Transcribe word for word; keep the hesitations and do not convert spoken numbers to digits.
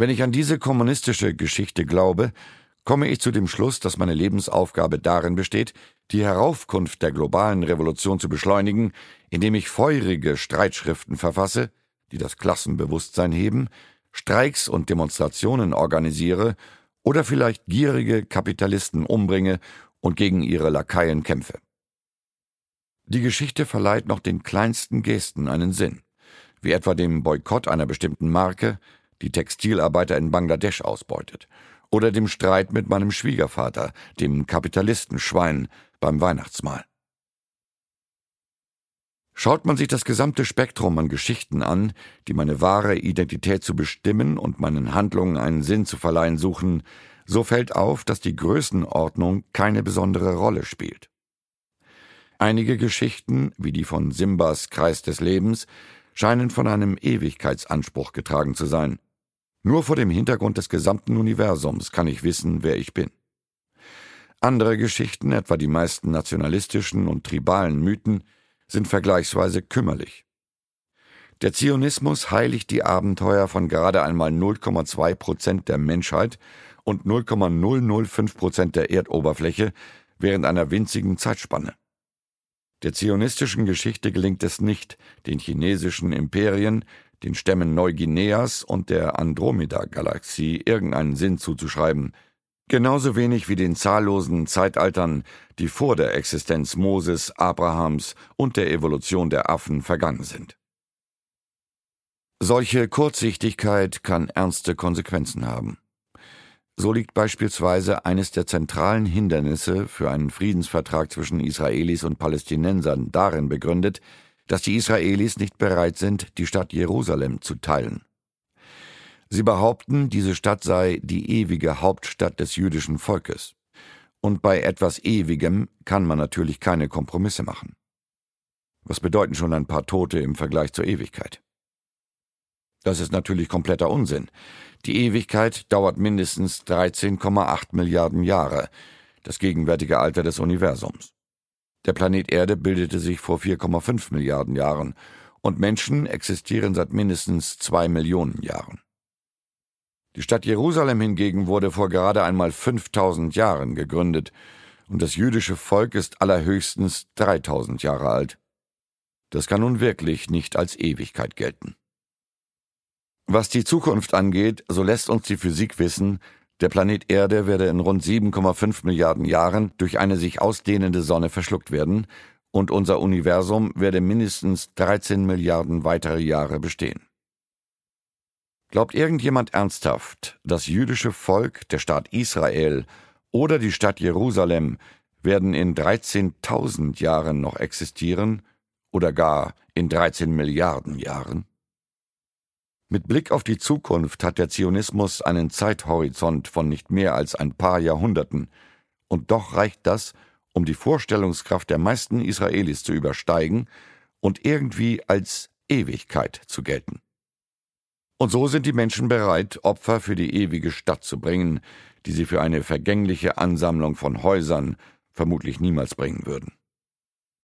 Wenn ich an diese kommunistische Geschichte glaube, komme ich zu dem Schluss, dass meine Lebensaufgabe darin besteht, die Heraufkunft der globalen Revolution zu beschleunigen, indem ich feurige Streitschriften verfasse, die das Klassenbewusstsein heben, Streiks und Demonstrationen organisiere oder vielleicht gierige Kapitalisten umbringe und gegen ihre Lakaien kämpfe. Die Geschichte verleiht noch den kleinsten Gesten einen Sinn, wie etwa dem Boykott einer bestimmten Marke, die Textilarbeiter in Bangladesch ausbeutet, oder dem Streit mit meinem Schwiegervater, dem Kapitalistenschwein, beim Weihnachtsmahl. Schaut man sich das gesamte Spektrum an Geschichten an, die meine wahre Identität zu bestimmen und meinen Handlungen einen Sinn zu verleihen suchen, so fällt auf, dass die Größenordnung keine besondere Rolle spielt. Einige Geschichten, wie die von Simbas Kreis des Lebens, scheinen von einem Ewigkeitsanspruch getragen zu sein. Nur vor dem Hintergrund des gesamten Universums kann ich wissen, wer ich bin. Andere Geschichten, etwa die meisten nationalistischen und tribalen Mythen, sind vergleichsweise kümmerlich. Der Zionismus heiligt die Abenteuer von gerade einmal null Komma zwei Prozent der Menschheit und null Komma null null fünf Prozent der Erdoberfläche während einer winzigen Zeitspanne. Der zionistischen Geschichte gelingt es nicht, den chinesischen Imperien, den Stämmen Neuguineas und der Andromeda-Galaxie irgendeinen Sinn zuzuschreiben, genauso wenig wie den zahllosen Zeitaltern, die vor der Existenz Moses, Abrahams und der Evolution der Affen vergangen sind. Solche Kurzsichtigkeit kann ernste Konsequenzen haben. So liegt beispielsweise eines der zentralen Hindernisse für einen Friedensvertrag zwischen Israelis und Palästinensern darin begründet, dass die Israelis nicht bereit sind, die Stadt Jerusalem zu teilen. Sie behaupten, diese Stadt sei die ewige Hauptstadt des jüdischen Volkes. Und bei etwas Ewigem kann man natürlich keine Kompromisse machen. Was bedeuten schon ein paar Tote im Vergleich zur Ewigkeit? Das ist natürlich kompletter Unsinn. Die Ewigkeit dauert mindestens dreizehn Komma acht Milliarden Jahre, das gegenwärtige Alter des Universums. Der Planet Erde bildete sich vor vier Komma fünf Milliarden Jahren und Menschen existieren seit mindestens zwei Millionen Jahren. Die Stadt Jerusalem hingegen wurde vor gerade einmal fünftausend Jahren gegründet und das jüdische Volk ist allerhöchstens dreitausend Jahre alt. Das kann nun wirklich nicht als Ewigkeit gelten. Was die Zukunft angeht, so lässt uns die Physik wissen, der Planet Erde werde in rund sieben Komma fünf Milliarden Jahren durch eine sich ausdehnende Sonne verschluckt werden und unser Universum werde mindestens dreizehn Milliarden weitere Jahre bestehen. Glaubt irgendjemand ernsthaft, das jüdische Volk, der Staat Israel oder die Stadt Jerusalem werden in dreizehntausend Jahren noch existieren oder gar in dreizehn Milliarden Jahren? Mit Blick auf die Zukunft hat der Zionismus einen Zeithorizont von nicht mehr als ein paar Jahrhunderten, und doch reicht das, um die Vorstellungskraft der meisten Israelis zu übersteigen und irgendwie als Ewigkeit zu gelten. Und so sind die Menschen bereit, Opfer für die ewige Stadt zu bringen, die sie für eine vergängliche Ansammlung von Häusern vermutlich niemals bringen würden.